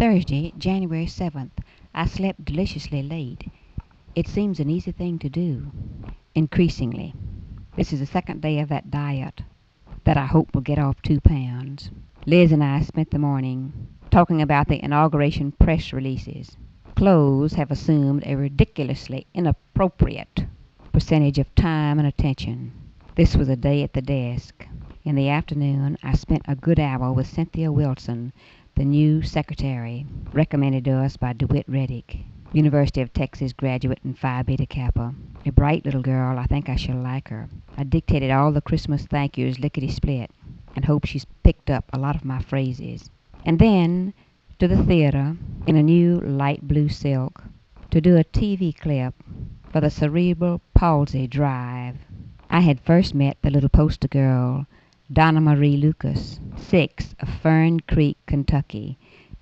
Thursday, January 7th. I slept deliciously late. It seems an easy thing to do, increasingly. This is the second day of that diet that I hope will get off 2 pounds. Liz and I spent the morning talking about the inauguration press releases. Clothes have assumed a ridiculously inappropriate percentage of time and attention. This was a day at the desk. In the afternoon, I spent a good hour with Cynthia Wilson, the new secretary, recommended to us by DeWitt Reddick, University of Texas graduate and Phi Beta Kappa. A bright little girl. I think I shall like her. I dictated all the Christmas thank yous lickety-split and hope she's picked up a lot of my phrases. And then to the theater in a new light blue silk to do a TV clip for the Cerebral Palsy Drive. I had first met the little poster girl, Donna Marie Lucas, 6, of Fern Creek, Kentucky.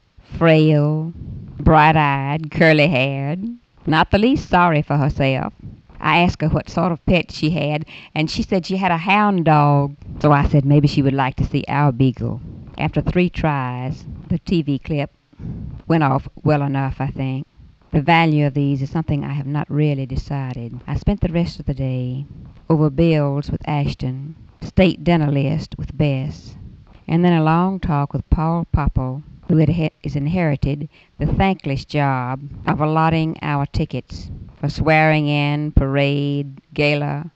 Frail, bright-eyed, curly-haired, not the least sorry for herself. I asked her what sort of pet she had, and she said she had a hound dog. So I said maybe she would like to see our beagle. After 3 tries, the TV clip went off well enough, I think. The value of these is something I have not really decided. I spent the rest of the day over bills with Ashton, state dinner list with Bess, and then a long talk with Paul Popple, who is inherited the thankless job of allotting our tickets for swearing in, parade, gala,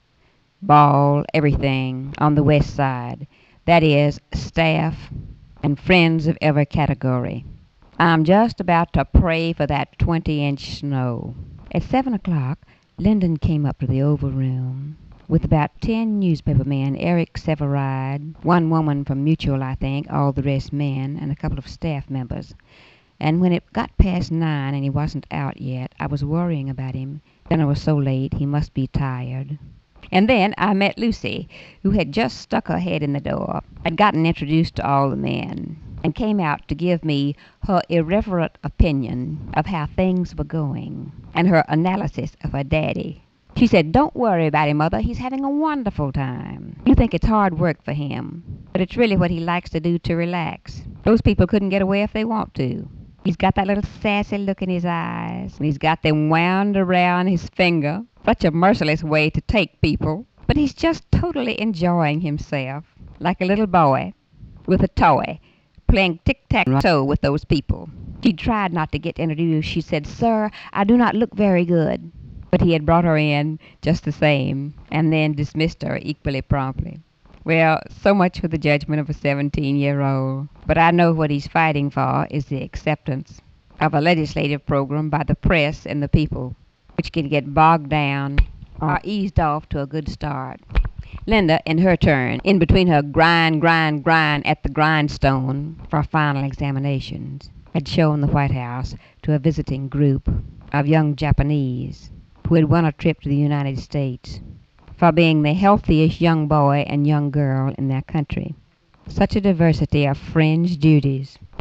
ball, everything on the west side. That is, staff and friends of every category. I'm just about to pray for that 20-inch snow. At 7 o'clock, Lyndon came up to the Oval Room with about 10 newspaper men, Eric Severide, one woman from Mutual, I think, all the rest men, and a couple of staff members. And when it got past 9 and he wasn't out yet, I was worrying about him. Dinner was so late, he must be tired. And then I met Lucy, who had just stuck her head in the door, had gotten introduced to all the men, and came out to give me her irreverent opinion of how things were going, and her analysis of her daddy. She said, "Don't worry about him, Mother. He's having a wonderful time. You think it's hard work for him, but it's really what he likes to do to relax. Those people couldn't get away if they want to. He's got that little sassy look in his eyes, and he's got them wound around his finger. Such a merciless way to take people. But he's just totally enjoying himself, like a little boy with a toy, playing tic-tac-toe with those people." She tried not to get introduced. She said, "Sir, I do not look very good." But he had brought her in just the same, and then dismissed her equally promptly. Well, so much for the judgment of a 17-year-old. But I know what he's fighting for is the acceptance of a legislative program by the press and the people, which can get bogged down or eased off to a good start. Linda, in her turn, in between her grind at the grindstone for final examinations, had shown the White House to a visiting group of young Japanese who had won a trip to the United States for being the healthiest young boy and young girl in their country. Such a diversity of fringe duties